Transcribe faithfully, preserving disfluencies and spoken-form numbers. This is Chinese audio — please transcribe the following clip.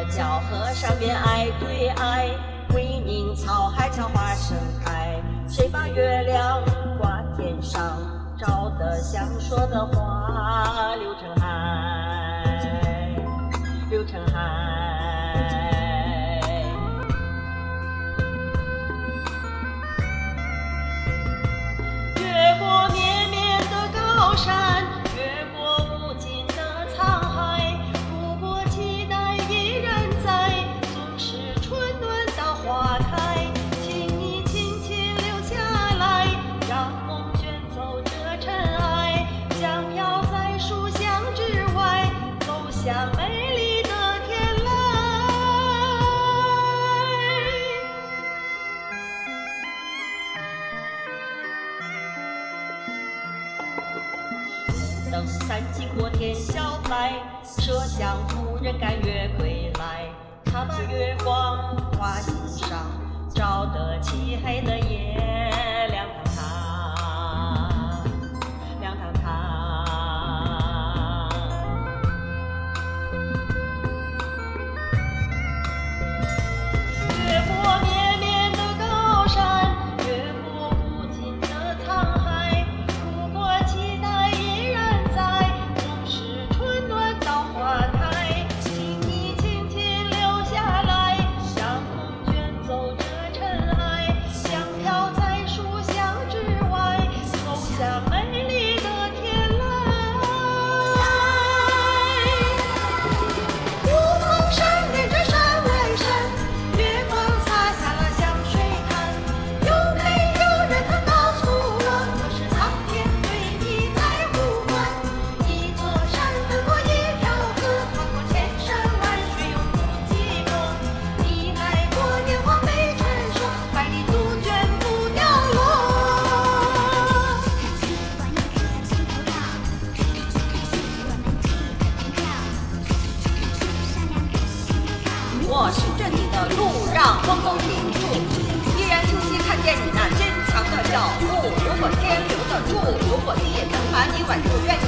小河山边挨对挨，归宁草海悄花盛开。谁把月亮挂天上，照得像说的话流成海，流成海。越过绵绵的高山，越过无尽的沧海，如果期待依然在，总是春暖到花开。请你轻轻留下来，让梦卷走这尘埃，像飘在书香之外，走向美丽的天籁。等三更过天晓来，麝香夫人赶月归来。她把月光挂心上，照得漆黑的夜亮堂堂，亮堂堂。越过绵绵的高山，越过无尽的沧海，如果期待依然在，总是春暖到花开。请你轻轻留下来，让梦卷走这尘埃，像飘在书香之外，走向美丽的天籁。梧桐山连着山外山，月光洒下了香水滩。有没有人能告诉我，这是苍天对你在呼唤？一座山分过一条河，穿过千山万水永不寂寞。你来过年华没传说，百里杜鹃不掉落。我是这里的路，让风都停住。依然清晰看见你那坚强的脚步。如果天留得住，如果地能把你挽住，愿